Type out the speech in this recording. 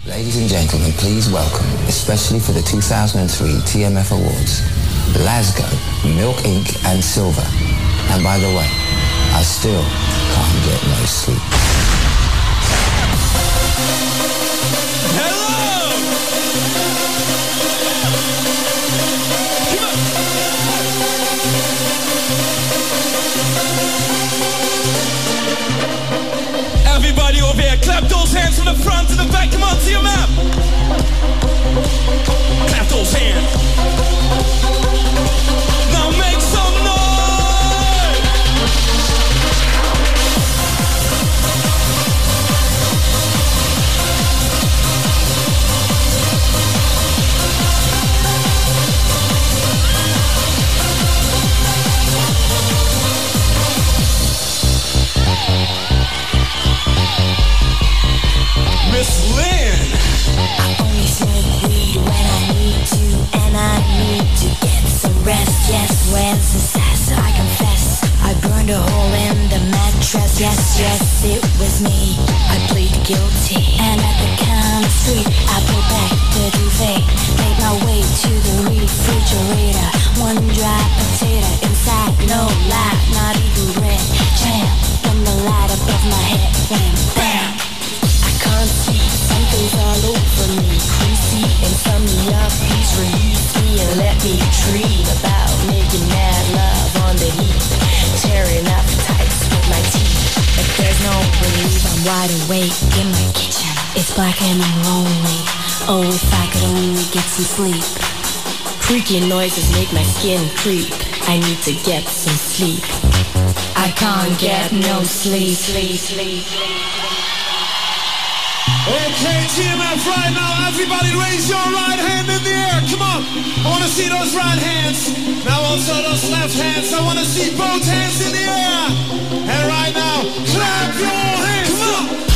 Ladies and gentlemen, please welcome, especially for the 2003 TMF Awards, Lasgo, Milk Inc. and Silver. And by the way, I still can't get no sleep. Hello! Everybody over here, clap those hands from the front to the back. Come on, see your map. Clap those hands. Now make some noise. Miss Lynn. I only smoke weed when I need to, and I need to get some rest. Yes, where's the sass? I confess, I burned a hole in the mattress. Yes, yes, it was me. I plead guilty, and at the counter street, I pull back the duvet, make my way to the refrigerator. One dry potato inside, no lie, not even bread. Jam, when the light above my head went bam. Can't see, something's all over me. Greasy insomnia, please release me and let me dream about making mad love on the heat, tearing up tights with my teeth. If there's no relief, I'm wide awake in my kitchen. It's black and I'm lonely. Oh, if I could only get some sleep. Creaky noises make my skin creep. I need to get some sleep. I can't get no sleep. Okay, TMF right now, everybody raise your right hand in the air, come on. I want to see those right hands. Now also those left hands, I want to see both hands in the air. And right now, clap your hands, come on.